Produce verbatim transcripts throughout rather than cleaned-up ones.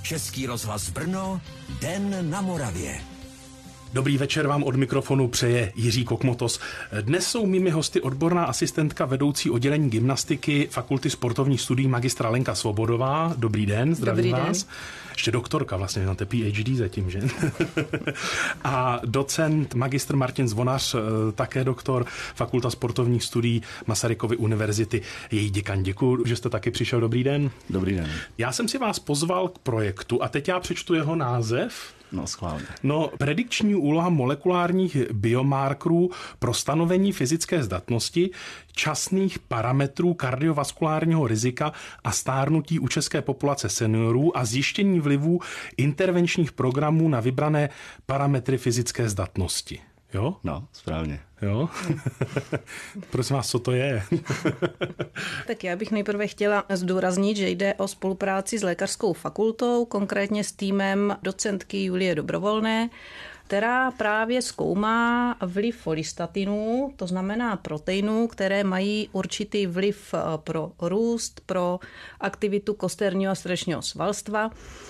Český rozhlas Brno, Den na Moravě. Dobrý večer vám od mikrofonu přeje Jiří Kokmotos. Dnes jsou mými hosty odborná asistentka vedoucí oddělení gymnastiky Fakulty sportovních studií magistra Lenka Svobodová. Dobrý den, zdravím Dobrý vás. Den. Ještě doktorka, vlastně na té P H D zatím, že? A docent magistr Martin Zvonař, také doktor, Fakulta sportovních studií Masarykovy univerzity, její děkan. Děkuji, že jste taky přišel. Dobrý den. Dobrý den. Já jsem si vás pozval k projektu a teď já přečtu jeho název. No, schválně. No, predikční úloha molekulárních biomarkerů pro stanovení fyzické zdatnosti, časných parametrů kardiovaskulárního rizika a stárnutí u české populace seniorů a zjištění vlivů intervenčních programů na vybrané parametry fyzické zdatnosti. Jo? No, správně. Jo? Prosím vás, co to je? Tak já bych nejprve chtěla zdůraznit, že jde o spolupráci s lékařskou fakultou, konkrétně s týmem docentky Julie Dobrovolné, která právě zkoumá vliv folistatinů, to znamená proteinů, které mají určitý vliv pro růst, pro aktivitu kosterního a srdečního svalstva.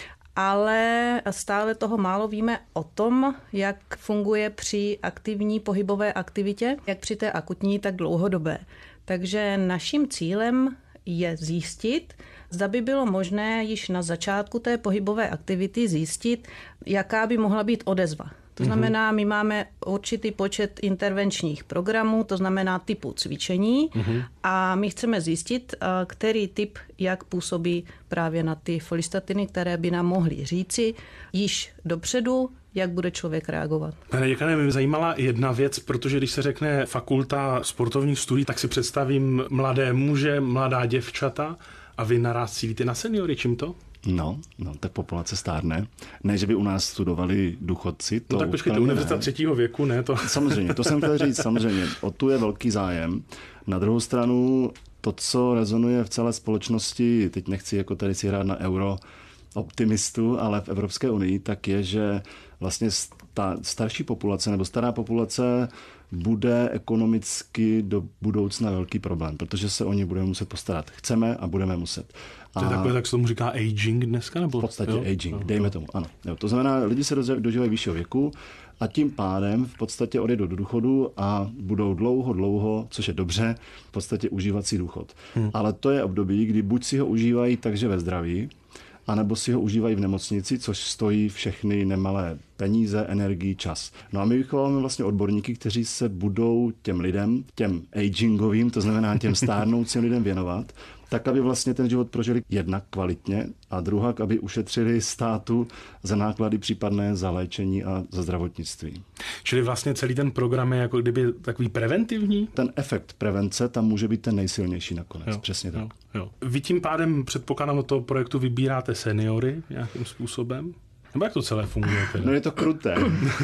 Ale stále toho málo víme o tom, jak funguje při aktivní pohybové aktivitě, jak při té akutní, tak dlouhodobé. Takže naším cílem je zjistit, zda by bylo možné již na začátku té pohybové aktivity zjistit, jaká by mohla být odezva. To znamená, my máme určitý počet intervenčních programů, to znamená typu cvičení uhum. a my chceme zjistit, který typ jak působí právě na ty folistatiny, které by nám mohly říci již dopředu, jak bude člověk reagovat. Pane děkane, mě zajímala jedna věc, protože když se řekne fakulta sportovních studií, tak si představím mladé muže, mladá děvčata a vy naraz cílíte na seniory, čím to? No, no, tak populace stárne. Ne, že by u nás studovali důchodci. To no tak počkejte, univerzita třetího věku, ne? To... Samozřejmě, to jsem chtěl říct, samozřejmě. O tu je velký zájem. Na druhou stranu, to, co rezonuje v celé společnosti, teď nechci jako tady si hrát na euro optimistu, ale v Evropské unii, tak je, že vlastně ta starší populace nebo stará populace bude ekonomicky do budoucna velký problém, protože se o ně budeme muset postarat. Chceme a budeme muset. A to je takové, tak se tomu říká aging dneska? Nebo? V podstatě jo? aging, no, dejme jo. tomu, ano. Jo, to znamená, lidi se dožívají vyššího věku a tím pádem v podstatě odejdou do důchodu a budou dlouho, dlouho, což je dobře, v podstatě užívat si důchod. Hmm. Ale to je období, kdy buď si ho užívají takže ve zdraví, anebo si ho užívají v nemocnici, což stojí všechny nemalé peníze, energii, čas. No a my vychováváme vlastně odborníky, kteří se budou těm lidem, těm agingovým, to znamená těm stárnoucím lidem věnovat, tak, aby vlastně ten život prožili jednak kvalitně a druhak, aby ušetřili státu za náklady případné za léčení a za zdravotnictví. Čili vlastně celý ten program je jako kdyby takový preventivní? Ten efekt prevence tam může být ten nejsilnější nakonec, jo, přesně tak. Jo, jo. Vy tím pádem předpokládám do toho projektu vybíráte seniory nějakým způsobem? Nebo jak to celé funguje? Teda? No je to kruté.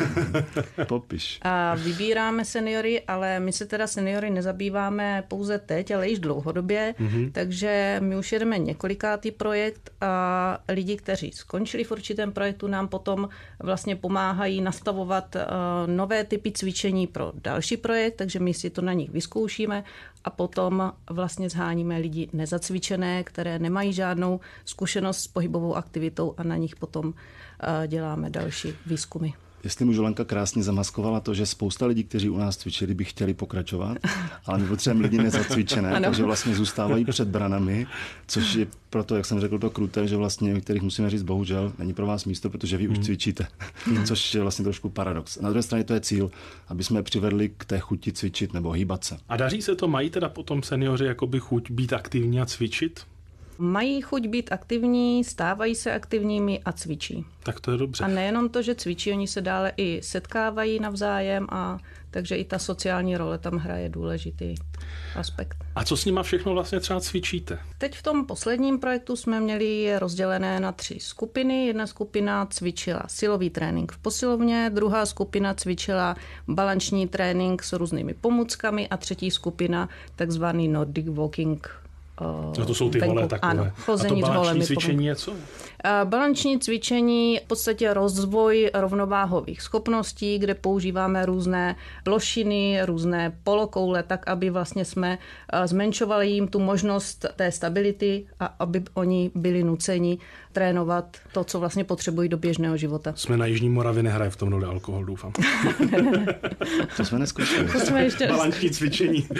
Popiš. A vybíráme seniory, ale my se teda seniory nezabýváme pouze teď, ale již dlouhodobě, mm-hmm. takže my už jedeme několikátý projekt a lidi, kteří skončili v určitém projektu, nám potom vlastně pomáhají nastavovat nové typy cvičení pro další projekt, takže my si to na nich vyzkoušíme a potom vlastně zháníme lidi nezacvičené, které nemají žádnou zkušenost s pohybovou aktivitou a na nich potom děláme další výzkumy. Jestli můžu, Lenka krásně zamaskovala to, že spousta lidí, kteří u nás cvičili, by chtěli pokračovat, ale my potřebujeme lidi nezacvičené, ano. takže vlastně zůstávají před branami, což je proto, jak jsem řekl, to kruté, že vlastně my, kterých musíme říct, bohužel, není pro vás místo, protože vy už cvičíte, hmm. což je vlastně trošku paradox. Na druhé straně to je cíl, aby jsme přivedli k té chuti cvičit nebo hýbat se. A daří se to, mají teda potom seniori jakoby chuť být aktivní a cvičit? Mají chuť být aktivní, stávají se aktivními a cvičí. Tak to je dobře. A nejenom to, že cvičí, oni se dále i setkávají navzájem, a takže i ta sociální role tam hraje důležitý aspekt. A co s nima všechno vlastně třeba cvičíte? Teď v tom posledním projektu jsme měli rozdělené na tři skupiny. Jedna skupina cvičila silový trénink v posilovně, druhá skupina cvičila balanční trénink s různými pomůckami a třetí skupina takzvaný Nordic walking. No to jsou ty venku. hole takové. Ano, chození a to balanční s cvičení je co? Balanční cvičení v podstatě rozvoj rovnováhových schopností, kde používáme různé plošiny, různé polokoule, tak aby vlastně jsme zmenšovali jim tu možnost té stability a aby oni byli nuceni trénovat to, co vlastně potřebují do běžného života. Jsme na Jižní Moravě, nehraje v tom dole alkohol, doufám. ne, ne, ne. To jsme neskoušeli. To jsme ještě... Balanční cvičení.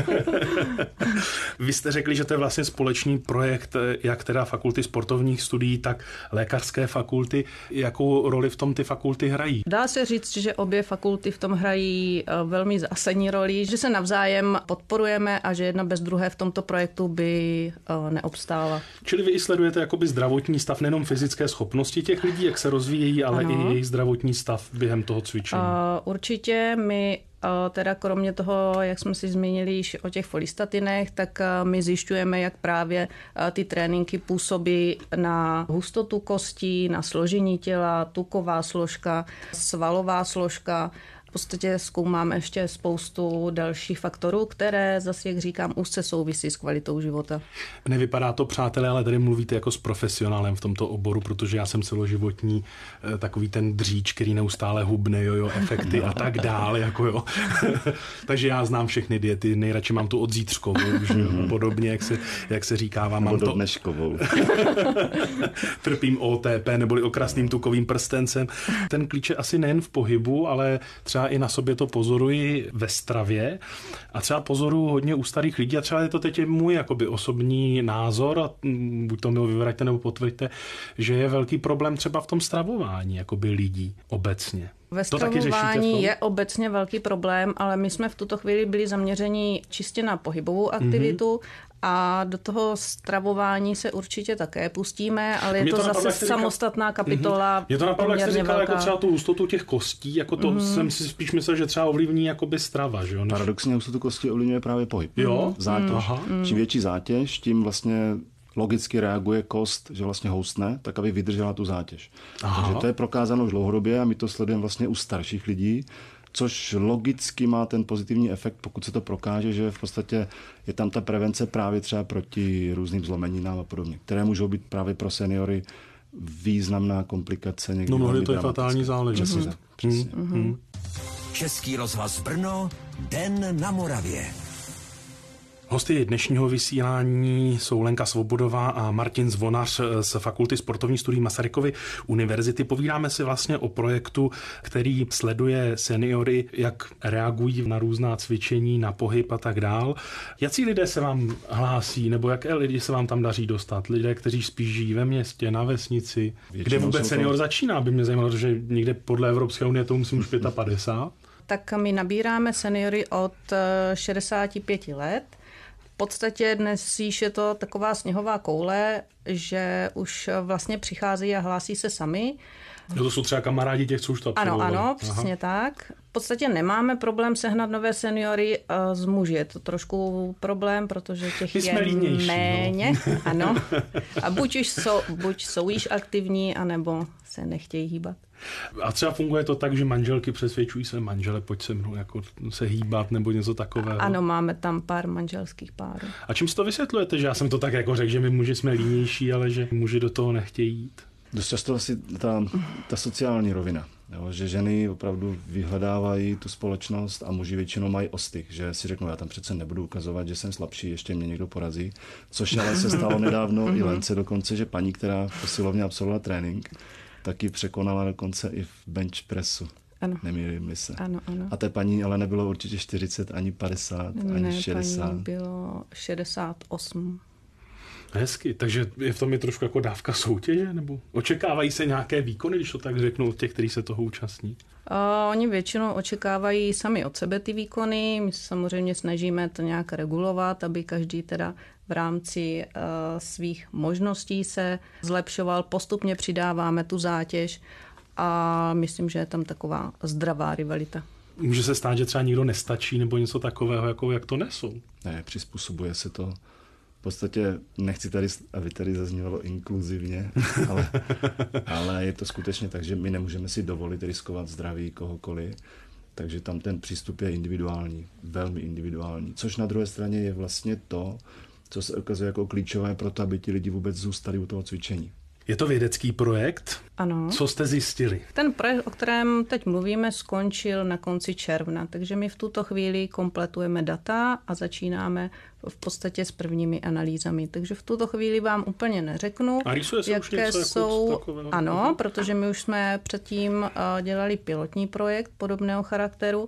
Vy jste řekli, že to je vlastně společný projekt jak teda fakulty sportovních studií, tak lékařské fakulty. Jakou roli v tom ty fakulty hrají? Dá se říct, že obě fakulty v tom hrají velmi zásadní roli, že se navzájem podporujeme a že jedna bez druhé v tomto projektu by neobstála. Čili vy i sledujete jakoby zdravotní stav, nejenom fyzické schopnosti těch lidí, jak se rozvíjejí, ale ano. i jejich zdravotní stav během toho cvičení. Uh, určitě my teda kromě toho, jak jsme si zmínili již o těch folistatinech, tak my zjišťujeme, jak právě ty tréninky působí na hustotu kostí, na složení těla, tuková složka, svalová složka. V podstatě zkoumáme ještě spoustu dalších faktorů, které zase, jak říkám, úzce souvisí s kvalitou života. Nevypadá to, přátelé, ale tady mluvíte jako s profesionálem v tomto oboru, protože já jsem celoživotní takový ten dříč, který neustále hubne, jojo, efekty a tak dále, jako jo. Takže já znám všechny diety, nejradši mám tu odzítřkovou, už podobně, jak se, jak se říkává. Mám to dneškovou. Trpím O T P neboli okrasným tukovým prstencem. Ten klíč je asi nejen v pohybu, ale třeba i na sobě to pozoruji ve stravě a třeba pozoruju hodně u starých lidí a třeba je to teď můj jakoby osobní názor a buď to mi vyvraťte nebo potvrďte, že je velký problém třeba v tom stravování jakoby lidí obecně. Ve stravování je obecně velký problém, ale my jsme v tuto chvíli byli zaměřeni čistě na pohybovou aktivitu mm-hmm. a do toho stravování se určitě také pustíme, ale je to, to zase napadla, samostatná říkal, kapitola. Je to napadlo, jak jste říkal, jako třeba tu hustotu těch kostí, jako to mm-hmm. jsem si spíš myslel, že třeba ovlivní jakoby strava. Že jo? Než... Paradoxně hustotu kostí ovlivňuje právě pohyb. Jo? Zátěž. Mm-hmm. Čím větší zátěž, tím vlastně logicky reaguje kost, že vlastně houstne, tak aby vydržela tu zátěž. Aha. Takže to je prokázáno už dlouhodobě a my to sledujeme vlastně u starších lidí, což logicky má ten pozitivní efekt, pokud se to prokáže, že v podstatě je tam ta prevence právě třeba proti různým zlomeninám a podobně, které můžou být právě pro seniory významná komplikace. Někdy no mnohdy to je fatální záležitost. Přesně, přesně. Mm-hmm. Český rozhlas Brno, Den na Moravě. Hosty dnešního vysílání jsou Lenka Svobodová a Martin Zvonař z Fakulty sportovních studií Masarykovy univerzity. Povídáme si vlastně o projektu, který sleduje seniory, jak reagují na různá cvičení, na pohyb a tak dál. Jací lidé se vám hlásí, nebo jaké lidi se vám tam daří dostat? Lidé, kteří spíš žijí ve městě, na vesnici? Většinou kde vůbec senior to... začíná? By mě zajímalo, že někde podle Evropské unie to musím už padesát pět. Tak my nabíráme seniory od šedesáti pěti let. V podstatě dnes již je to taková sněhová koule, že už vlastně přicházejí a hlásí se sami. No to jsou třeba kamarádi těch, co už to absolvovali. Ano, ano, přesně Aha. tak. V podstatě nemáme problém sehnat nové seniory z muži. Je to trošku problém, protože těch My je línější, méně. No. Ano. A buď už jsou, buď jsou již aktivní, anebo se nechtějí hýbat. A třeba funguje to tak, že manželky přesvědčují své manžele, pojď se mnou jako se hýbat nebo něco takového? Ano, máme tam pár manželských párů. A čím si to vysvětlujete, že já jsem to tak jako řekl, že my muži jsme línější, ale že muži do toho nechtějí jít? Dost často asi ta, ta sociální rovina, jo, že ženy opravdu vyhledávají tu společnost a muži většinou mají ostych, že si řeknou, já tam přece nebudu ukazovat, že jsem slabší, ještě mě někdo porazí, což ale se stalo nedávno i Lence dokonce, že paní, která v posilovně absolvovala trénink, taky překonala dokonce i v bench pressu. Ano. Nemýlím-li se. Ano, ano. A té paní ale nebylo určitě čtyřicet, ani padesát, ne, ani šedesát. Paní bylo šedesát osm. Hezky, takže je v tom je trošku jako dávka soutěže, nebo očekávají se nějaké výkony, když to tak řeknu, od těch, kteří se toho účastní? Uh, oni většinou očekávají sami od sebe ty výkony, my se samozřejmě snažíme to nějak regulovat, aby každý teda v rámci uh, svých možností se zlepšoval, postupně přidáváme tu zátěž a myslím, že je tam taková zdravá rivalita. Může se stát, že třeba nikdo nestačí nebo něco takového, jako jak to nesou? Ne, přizpůsobuje se to. V podstatě nechci tady, aby tady zaznívalo inkluzivně, ale, ale je to skutečně tak, že my nemůžeme si dovolit riskovat zdraví kohokoliv, takže tam ten přístup je individuální, velmi individuální, což na druhé straně je vlastně to, co se ukazuje jako klíčové pro to, aby ti lidi vůbec zůstali u toho cvičení. Je to vědecký projekt? Ano. Co jste zjistili? Ten projekt, o kterém teď mluvíme, skončil na konci června, takže my v tuto chvíli kompletujeme data a začínáme v podstatě s prvními analýzami. Takže v tuto chvíli vám úplně neřeknu, a rýsuje se jaké už něco jsou... takového? Ano, protože my už jsme předtím dělali pilotní projekt podobného charakteru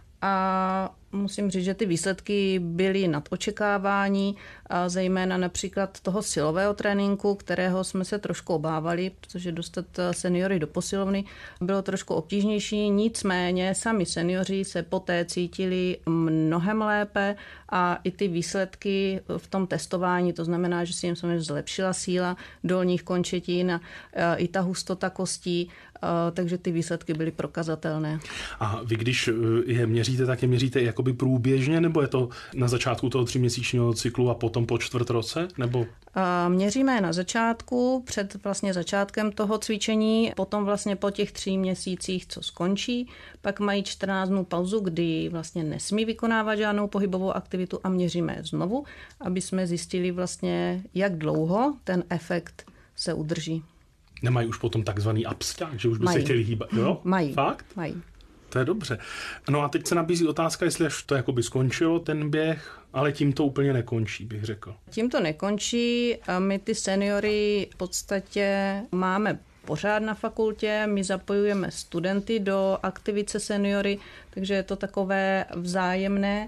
a musím říct, že ty výsledky byly nad očekávání, zejména například toho silového tréninku, kterého jsme se trošku obávali, protože dostat seniory do posilovny bylo trošku obtížnější, nicméně sami seniori se poté cítili mnohem lépe a i ty výsledky v tom testování, to znamená, že si jim samozřejmě zlepšila síla dolních končetin a i ta hustota kostí, takže ty výsledky byly prokazatelné. A vy, když je měříte, tak je měříte jakoby průběžně, nebo je to na začátku toho tříměsíčního cyklu a potom po čtvrt roce? Nebo? Měříme na začátku, před vlastně začátkem toho cvičení, potom vlastně po těch tří měsících, co skončí, pak mají čtrnáct dnů pauzu, kdy vlastně nesmí vykonávat žádnou pohybovou aktivitu a měříme znovu, aby jsme zjistili vlastně, jak dlouho ten efekt se udrží. Nemají už potom takzvaný absťák, že už by mají. se chtěli hýbat? Jo? Mají. Fakt? Mají. To je dobře. No a teď se nabízí otázka, jestli až to jakoby skončilo, ten běh, ale tím to úplně nekončí, bych řekl. Tím to nekončí. My ty seniory v podstatě máme pořád na fakultě, my zapojujeme studenty do aktivice seniory, takže je to takové vzájemné.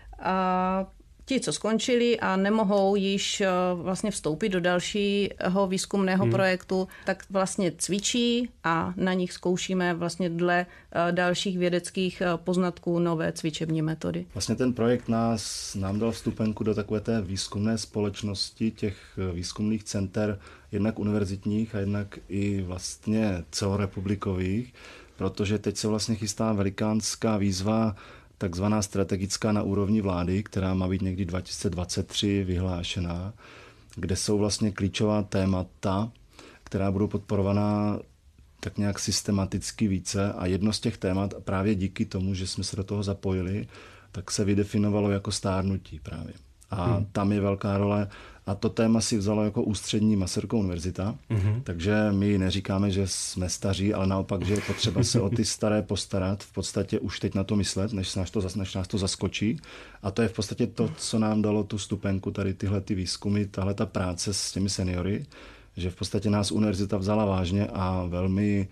A ti, co skončili a nemohou již vlastně vstoupit do dalšího výzkumného hmm. projektu, tak vlastně cvičí a na nich zkoušíme vlastně dle dalších vědeckých poznatků nové cvičební metody. Vlastně ten projekt nás, nám dal vstupenku do takové té výzkumné společnosti těch výzkumných center, jednak univerzitních a jednak i vlastně celorepublikových, protože teď se vlastně chystá velikánská výzva takzvaná strategická na úrovni vlády, která má být někdy dva tisíce dvacet tři vyhlášená, kde jsou vlastně klíčová témata, která budou podporovaná tak nějak systematicky více a jedno z těch témat právě díky tomu, že jsme se do toho zapojili, tak se vydefinovalo jako stárnutí právě. A hmm. tam je velká role a to téma si vzalo jako ústřední Masarykova univerzita, hmm. takže my neříkáme, že jsme staří, ale naopak, že je potřeba se o ty staré postarat, v podstatě už teď na to myslet, než nás to, než nás to zaskočí. A to je v podstatě to, co nám dalo tu stupenku, tady tyhle ty výzkumy, tahle ta práce s těmi seniory, že v podstatě nás univerzita vzala vážně a velmi,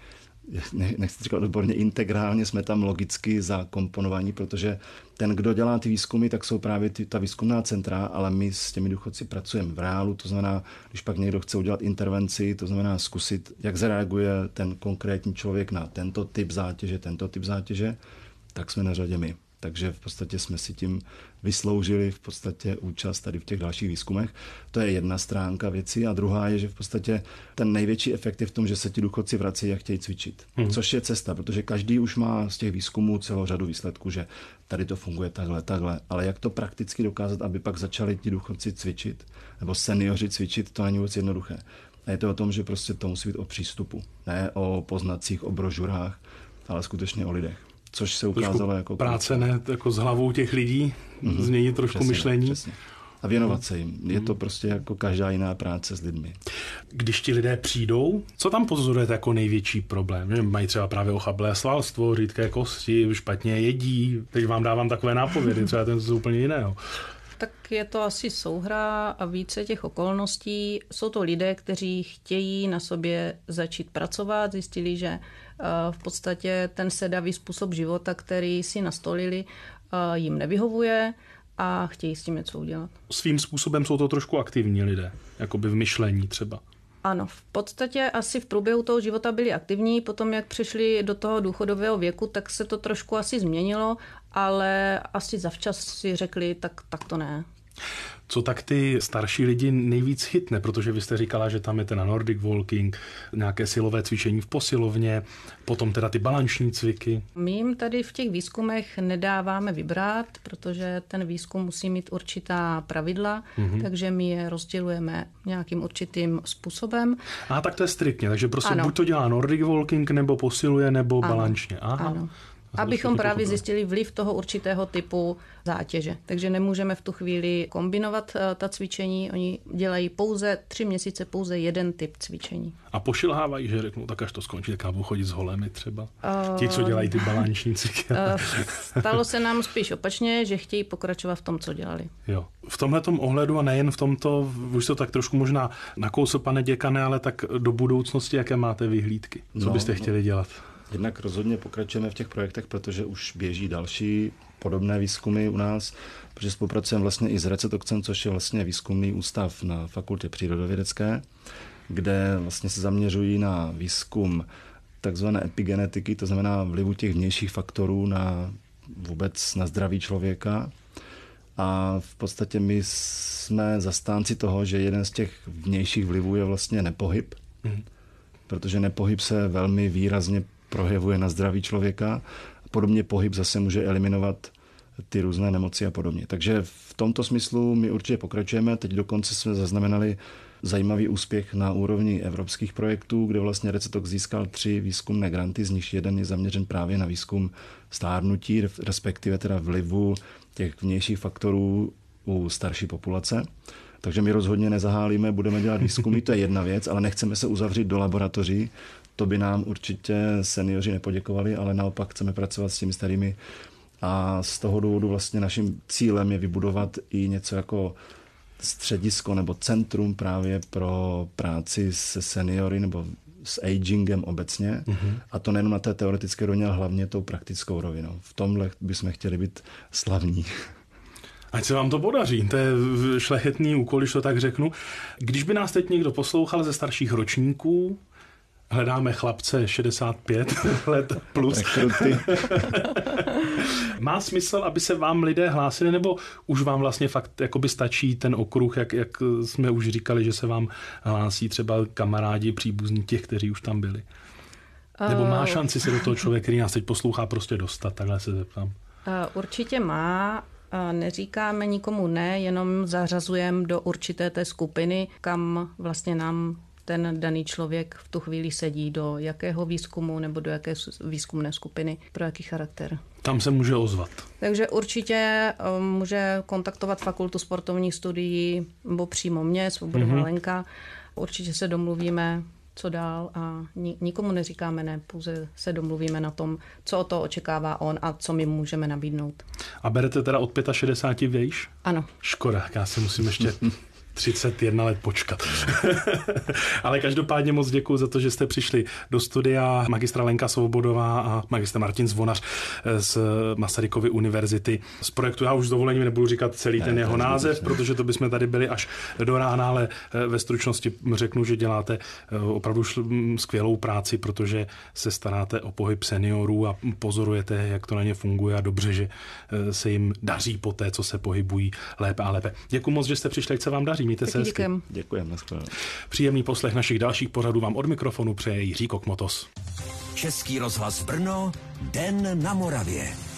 nechci říkat odborně, integrálně jsme tam logicky zakomponovaní, protože ten, kdo dělá ty výzkumy, tak jsou právě ty, ta výzkumná centra, ale my s těmi důchodci pracujeme v reálu, to znamená, když pak někdo chce udělat intervenci, to znamená zkusit, jak zareaguje ten konkrétní člověk na tento typ zátěže, tento typ zátěže, tak jsme na řadě my. Takže v podstatě jsme si tím vysloužili v podstatě účast tady v těch dalších výzkumech. To je jedna stránka věci a druhá je, že v podstatě ten největší efekt je v tom, že se ti důchodci vrací a chtějí cvičit. Hmm. Což je cesta, protože každý už má z těch výzkumů celou řadu výsledků, že tady to funguje takhle, takhle. Ale jak to prakticky dokázat, aby pak začali ti důchodci cvičit, nebo seniori cvičit, to není vůbec jednoduché. A je to o tom, že prostě to musí být o přístupu, ne o poznacích, o brožurách, ale skutečně o lidech. Což se ukázalo jako... Práce ne, jako s hlavou těch lidí, mm-hmm. změnit trošku přesně, myšlení. Přesně. A věnovat se jim. Je to prostě jako každá jiná práce s lidmi. Když ti lidé přijdou, co tam pozorujete jako největší problém? Že mají třeba právě ochablé svalstvo, řídké kosti, špatně jedí. Teď vám dávám takové nápovědy, třeba ten z úplně jiného. Tak je to asi souhra a více těch okolností. Jsou to lidé, kteří chtějí na sobě začít pracovat, zjistili, že v podstatě ten sedavý způsob života, který si nastolili, jim nevyhovuje a chtějí s tím něco udělat. Svým způsobem jsou to trošku aktivní lidé, jakoby v myšlení třeba. Ano, v podstatě asi v průběhu toho života byli aktivní, potom jak přišli do toho důchodového věku, tak se to trošku asi změnilo, ale asi zavčas si řekli, tak, tak to ne. Co tak ty starší lidi nejvíc chytne, protože vy jste říkala, že tam je ten Nordic walking, nějaké silové cvičení v posilovně, potom teda ty balanční cviky. My jim tady v těch výzkumech nedáváme vybrat, protože ten výzkum musí mít určitá pravidla, mm-hmm. takže my je rozdělujeme nějakým určitým způsobem. A tak to je striktně, takže prostě ano. buď to dělá Nordic walking, nebo posiluje, nebo ano. balančně. Aha. Ano. Abychom právě zjistili vliv toho určitého typu zátěže. Takže nemůžeme v tu chvíli kombinovat ta cvičení. Oni dělají pouze tři měsíce pouze jeden typ cvičení. A pošilhávají, že řeknou, tak až to skončí, tak já budu chodit s holemi třeba. Uh, Ti, co dělají ty balančníci. Uh, stalo se nám spíš opačně, že chtějí pokračovat v tom, co dělali. Jo. V tomhletom ohledu a nejen v tomto, už to tak trošku možná nakousl, pane děkane, ale tak do budoucnosti, jaké máte vyhlídky? Co no, byste chtěli dělat? Jednak rozhodně pokračujeme v těch projektech, protože už běží další podobné výzkumy u nás, protože spolupracujeme vlastně i s Recetokcem, což je vlastně výzkumný ústav na fakultě přírodovědecké, kde vlastně se zaměřují na výzkum takzvané epigenetiky, to znamená vlivu těch vnějších faktorů na vůbec na zdraví člověka. A v podstatě my jsme zastánci toho, že jeden z těch vnějších vlivů je vlastně nepohyb, mm. protože nepohyb se velmi výrazně projevuje na zdraví člověka. Podobně pohyb zase může eliminovat ty různé nemoci a podobně. Takže v tomto smyslu my určitě pokračujeme. Teď dokonce jsme zaznamenali zajímavý úspěch na úrovni evropských projektů, kde vlastně Recetok získal tři výzkumné granty, z nich jeden je zaměřen právě na výzkum stárnutí, respektive teda vlivu těch vnějších faktorů u starší populace. Takže my rozhodně nezahálíme, budeme dělat výzkumy, to je jedna věc, ale nechceme se uzavřít do laboratoří. To by nám určitě seniori nepoděkovali, ale naopak chceme pracovat s těmi starými. A z toho důvodu vlastně naším cílem je vybudovat i něco jako středisko nebo centrum právě pro práci se seniory nebo s agingem obecně. Mm-hmm. A to nejen na té teoretické rovině, ale hlavně tou praktickou rovinou. V tomhle bychom chtěli být slavní. Ať se vám to podaří, to je šlechetný úkol, když to tak řeknu. Když by nás teď někdo poslouchal ze starších ročníků, hledáme chlapce šedesát pět let plus. Má smysl, aby se vám lidé hlásili, nebo už vám vlastně fakt jakoby stačí ten okruh, jak, jak jsme už říkali, že se vám hlásí třeba kamarádi, příbuzní těch, kteří už tam byli? Nebo má šanci se do toho člověk, který nás teď poslouchá, prostě dostat? Takhle se zeptám. Určitě má. Neříkáme nikomu ne, jenom zařazujeme do určité té skupiny, kam vlastně nám ten daný člověk v tu chvíli sedí, do jakého výzkumu nebo do jaké výzkumné skupiny, pro jaký charakter. Tam se může ozvat. Takže určitě může kontaktovat Fakultu sportovních studií nebo přímo mě, Svobodová mm-hmm. Lenka. Určitě se domluvíme, co dál a nikomu neříkáme ne, pouze se domluvíme na tom, co o to očekává on a co my můžeme nabídnout. A berete teda od šedesáti pěti vejš? Ano. Škoda, já si musím ještě třicet jedna let počkat. Ale každopádně moc děkuji za to, že jste přišli do studia. Magistra Lenka Svobodová a magistr Martin Zvonař z Masarykovy univerzity. Z projektu já už s dovolením nebudu říkat celý ne, ten jeho název, zbytečný. Protože to bychom tady byli až do rána, ale ve stručnosti řeknu, že děláte opravdu skvělou práci, protože se staráte o pohyb seniorů a pozorujete, jak to na ně funguje a dobře, že se jim daří po té, co se pohybují lépe a lépe. Děkuji moc, že jste přišli, jak se vám daří. Mějte se hezky. Děkujeme. Příjemný poslech našich dalších pořadů vám od mikrofonu přeje Jiří Kokmotos. Český rozhlas Brno, Den na Moravě.